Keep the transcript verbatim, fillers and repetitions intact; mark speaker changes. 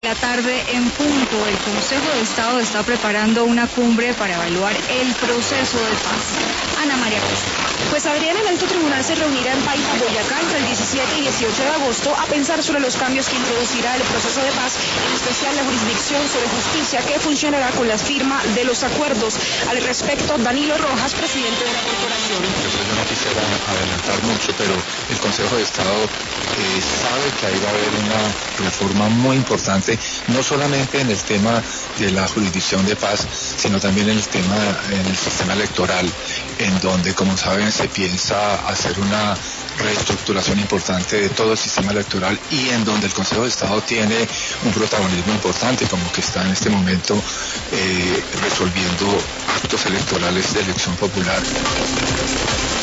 Speaker 1: la tarde en punto, el Consejo de Estado está preparando una cumbre para evaluar el proceso de paz. Ana María Costa.
Speaker 2: Pues Adriana, el alto tribunal se reunirá en Paipa, Boyacá, entre el diecisiete y dieciocho de agosto a pensar sobre los cambios que introducirá el proceso de paz, en especial la jurisdicción sobre justicia que funcionará con la firma de los acuerdos. Al respecto, Danilo Rojas, presidente de la corporación.
Speaker 3: Yo no quisiera adelantar mucho, pero el Consejo de Estado eh, sabe que ahí va a haber una reforma muy importante, no solamente en el tema de la jurisdicción de paz, sino también en el tema, en el sistema electoral, en donde, como saben, se piensa hacer una reestructuración importante de todo el sistema electoral y en donde el Consejo de Estado tiene un protagonismo importante, como que está en este momento eh, resolviendo actos electorales de elección popular.